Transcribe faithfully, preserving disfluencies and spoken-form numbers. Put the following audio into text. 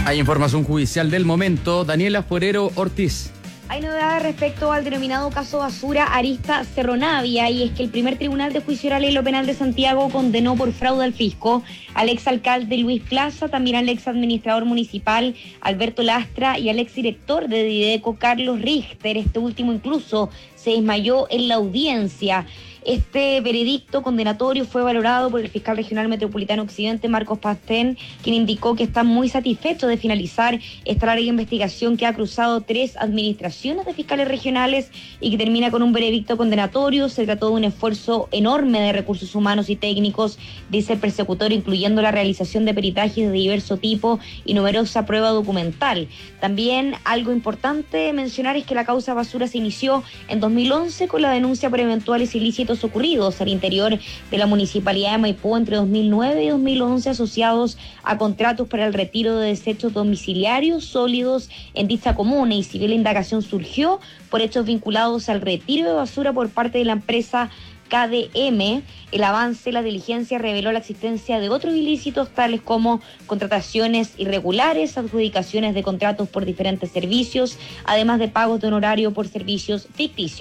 Hay información judicial del momento. Daniela Forero Ortiz. Hay novedades respecto al denominado caso Basura Arista Cerro Navia, y es que el primer tribunal de juicio oral en lo penal de Santiago condenó por fraude al fisco al exalcalde Luis Plaza, también al exadministrador municipal Alberto Lastra y al exdirector de Dideco Carlos Richter. Este último incluso se desmayó en la audiencia. Este veredicto condenatorio fue valorado por el fiscal regional metropolitano occidente, Marcos Pastén, quien indicó que está muy satisfecho de finalizar esta larga investigación que ha cruzado tres administraciones de fiscales regionales y que termina con un veredicto condenatorio. Se trató de un esfuerzo enorme de recursos humanos y técnicos, dice el persecutor, incluyendo la realización de peritajes de diverso tipo y numerosa prueba documental. También algo importante mencionar es que la causa Basura se inició en dos mil once con la denuncia por eventuales ilícitos ocurridos al interior de la Municipalidad de Maipú entre dos mil nueve y dos mil once asociados a contratos para el retiro de desechos domiciliarios sólidos en dicha comuna, y si bien la indagación surgió por hechos vinculados al retiro de basura por parte de la empresa K D M, el avance de la diligencia reveló la existencia de otros ilícitos tales como contrataciones irregulares, adjudicaciones de contratos por diferentes servicios, además de pagos de honorario por servicios ficticios.